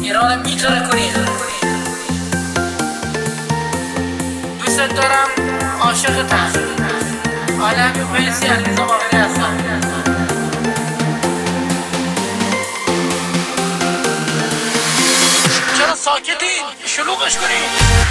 ایران میتونه کنی. دوست دارم، عاشقتم. عالمی و پیسی علیزا باقری هستم. چرا ساکتین؟ شلوغش کنین.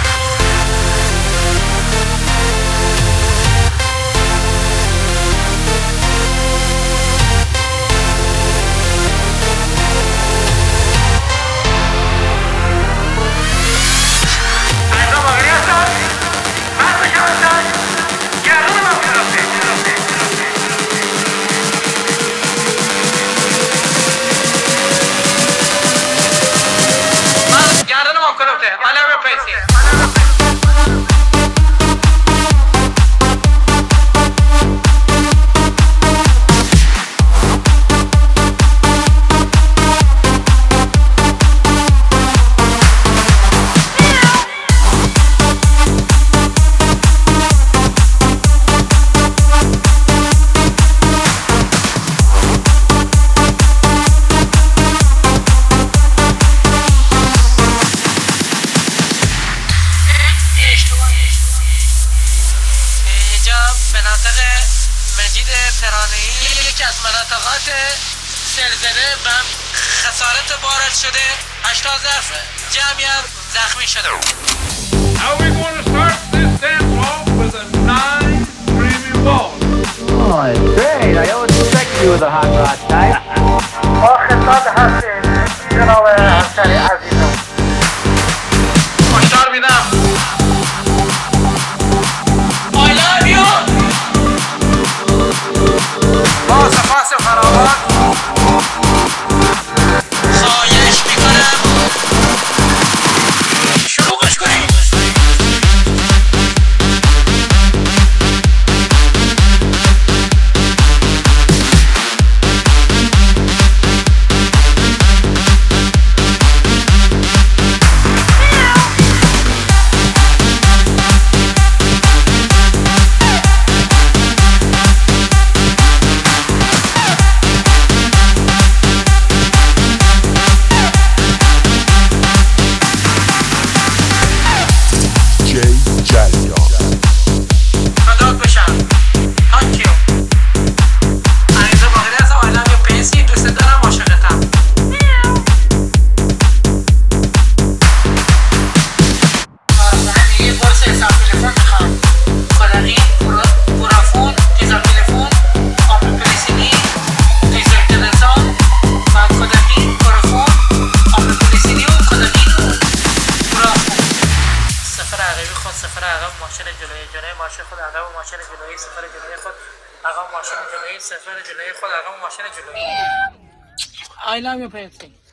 مناطق مجید ترانه‌ای یکی از مناطقات زلزله و خسارت وارد شده. 80 ظرف جمعی هم زخمی شده. Now we're going to start this dance off with a nice creamy waltz. Oh, it's great. I always expected you with a hot rod type. خدمت هستیم جناب همسری عزیزم. هشدار میدم. I love you. با سپاس فراوان خواهش میکنم شلوغش کنید. سفر عقب ماشین جلوی ماشین خود عقب ماشین جلوی سفر جلوی خود عقب ماشین جلوی سفر جلوی خود عقب ماشین جلوی I love you Pepsi.